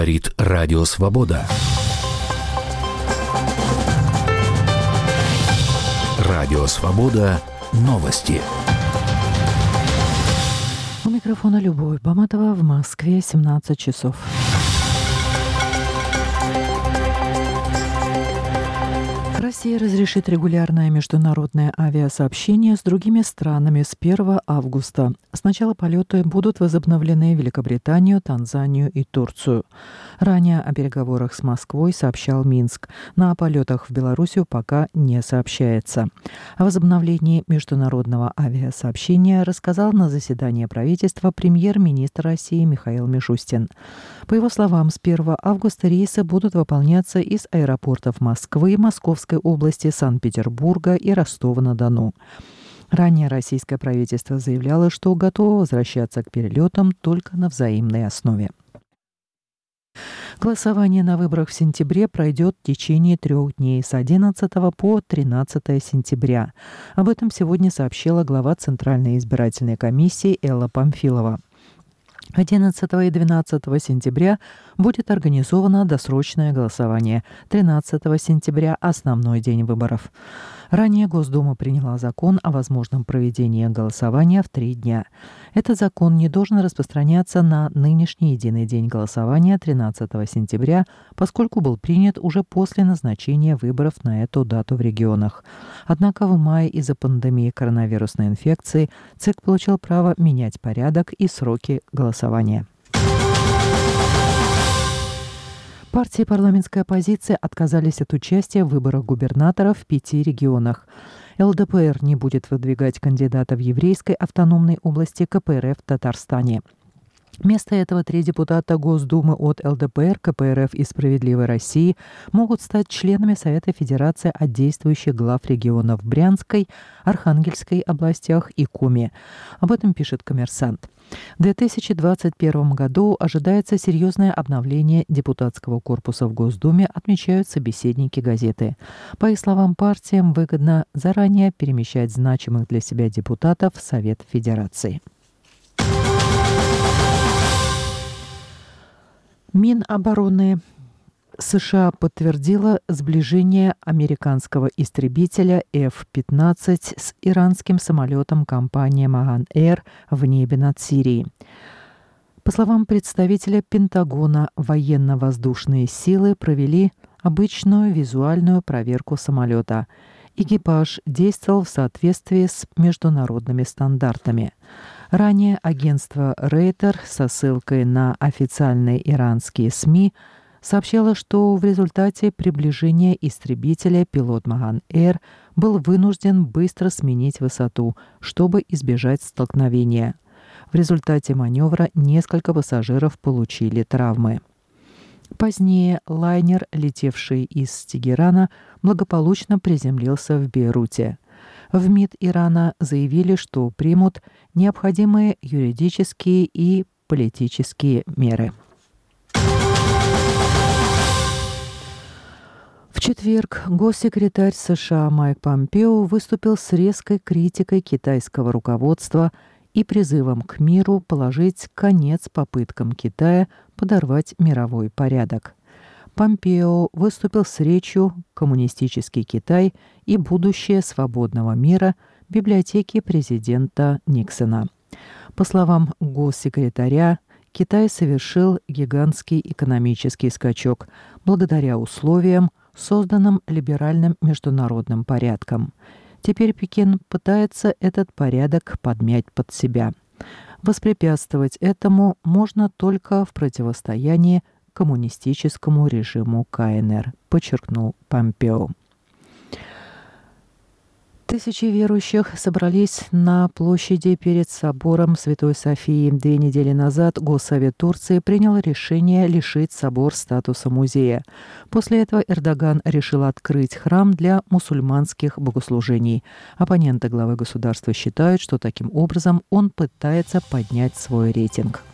Говорит Радио Свобода. Радио Свобода. Новости. У микрофона Любовь Баматова, в Москве 17 часов. Россия разрешит регулярное международное авиасообщение с другими странами с 1 августа. Сначала полеты будут возобновлены в Великобританию, Танзанию и Турцию. Ранее о переговорах с Москвой сообщал Минск. На полетах в Белоруссию пока не сообщается. О возобновлении международного авиасообщения рассказал на заседании правительства премьер-министр России Михаил Мишустин. По его словам, с 1 августа рейсы будут выполняться из аэропортов Москвы, Московской области, Санкт-Петербурга и Ростова-на-Дону. Ранее российское правительство заявляло, что готово возвращаться к перелетам только на взаимной основе. Голосование на выборах в сентябре пройдет в течение 3 дней с 11 по 13 сентября. Об этом сегодня сообщила глава Центральной избирательной комиссии Элла Памфилова. 11 и 12 сентября будет организовано досрочное голосование. 13 сентября – основной день выборов. Ранее Госдума приняла закон о возможном проведении голосования в 3 дня. Этот закон не должен распространяться на нынешний единый день голосования 13 сентября, поскольку был принят уже после назначения выборов на эту дату в регионах. Однако в мае из-за пандемии коронавирусной инфекции ЦИК получил право менять порядок и сроки голосования. Партии парламентской оппозиции отказались от участия в выборах губернаторов в 5 регионах. ЛДПР не будет выдвигать кандидата в еврейской автономной области КПРФ в Татарстане. Вместо этого 3 депутата Госдумы от ЛДПР, КПРФ и «Справедливой России» могут стать членами Совета Федерации от действующих глав регионов Брянской, Архангельской областях и Коми. Об этом пишет «Коммерсант». В 2021 году ожидается серьезное обновление депутатского корпуса в Госдуме, отмечают собеседники газеты. По их словам, партиям выгодно заранее перемещать значимых для себя депутатов в Совет Федерации. Минобороны США подтвердила сближение американского истребителя F-15 с иранским самолетом компании Mahan Air в небе над Сирией. По словам представителя Пентагона, военно-воздушные силы провели обычную визуальную проверку самолета. Экипаж действовал в соответствии с международными стандартами. Ранее агентство Рейтер со ссылкой на официальные иранские СМИ сообщало, что в результате приближения истребителя пилот Mahan Air был вынужден быстро сменить высоту, чтобы избежать столкновения. В результате маневра несколько пассажиров получили травмы. Позднее лайнер, летевший из Тегерана, благополучно приземлился в Бейруте. В МИД Ирана заявили, что примут необходимые юридические и политические меры. В четверг госсекретарь США Майк Помпео выступил с резкой критикой китайского руководства и призывом к миру положить конец попыткам Китая подорвать мировой порядок. Помпео выступил с речью «Коммунистический Китай и будущее свободного мира» в библиотеке президента Никсона. По словам госсекретаря, Китай совершил гигантский экономический скачок благодаря условиям, созданным либеральным международным порядком. Теперь Пекин пытается этот порядок подмять под себя. Воспрепятствовать этому можно только в противостоянии коммунистическому режиму КНР, подчеркнул Помпео. Тысячи верующих собрались на площади перед собором Святой Софии. 2 недели назад Госсовет Турции принял решение лишить собор статуса музея. После этого Эрдоган решил открыть храм для мусульманских богослужений. Оппоненты главы государства считают, что таким образом он пытается поднять свой рейтинг.